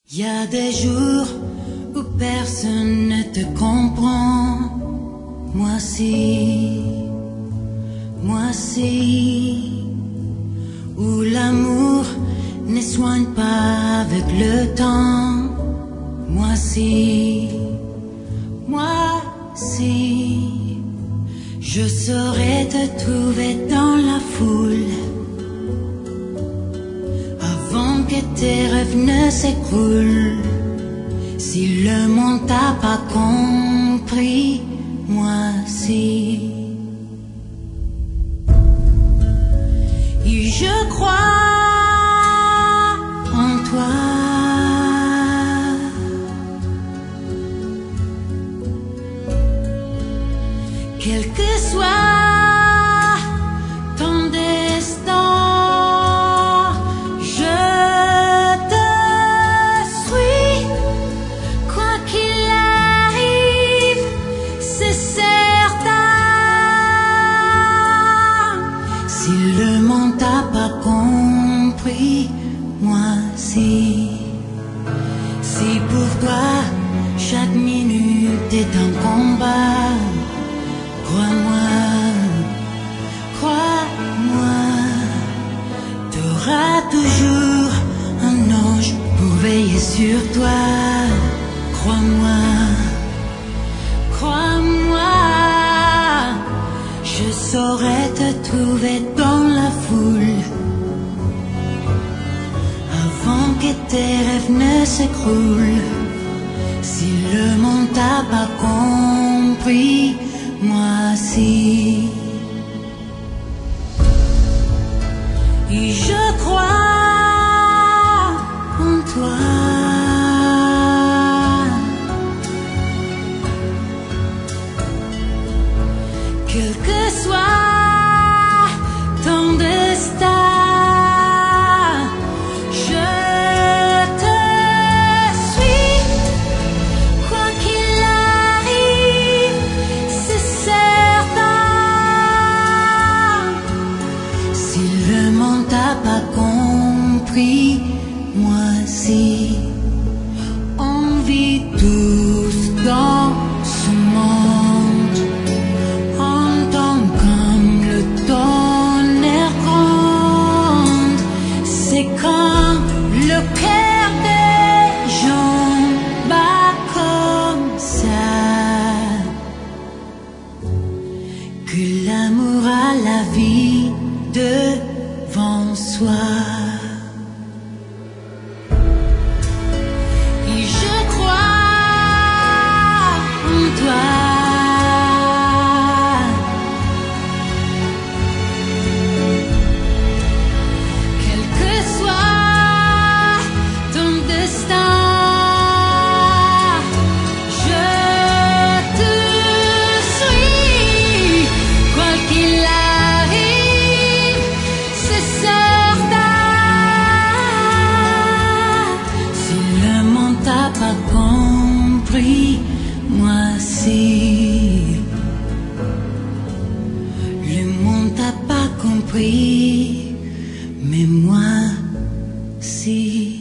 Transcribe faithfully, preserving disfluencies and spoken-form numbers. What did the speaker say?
Y a des jours où personne ne te comprend. Moi si, moi si. Où l'amour ne soigne pas avec le temps. Moi si, moi si. Je saurais te trouver dans la foule avant que tes rêves ne s'écroulent. Si le monde t'a pas compris, moi si. Et je crois en toi. Quel que soit ton destin, je te suis. Quoi qu'il arrive, c'est certain. Si le monde t'a pas compris, moi si. Si pour toi chaque minute est un combat, crois-moi, crois-moi, t'auras toujours un ange pour veiller sur toi. Crois-moi, crois-moi, je saurais te trouver dans la foule avant que tes rêves ne s'écroulent. Si le monde t'a pas compris, moi si. Et je crois en toi. Quel que soit ton destin, t'as pas compris, moi si. On vit tous dans ce monde, on tombe comme le tonnerre gronde. C'est quand le cœur des gens bat comme ça que l'amour a la vie devant soi. Et je crois en toi. Quel que soit ton destin, je te suis. Quoi qu'il arrive, c'est certain. Si le monde t'a pas compris, moi si. Le monde t'a pas compris, mais moi si.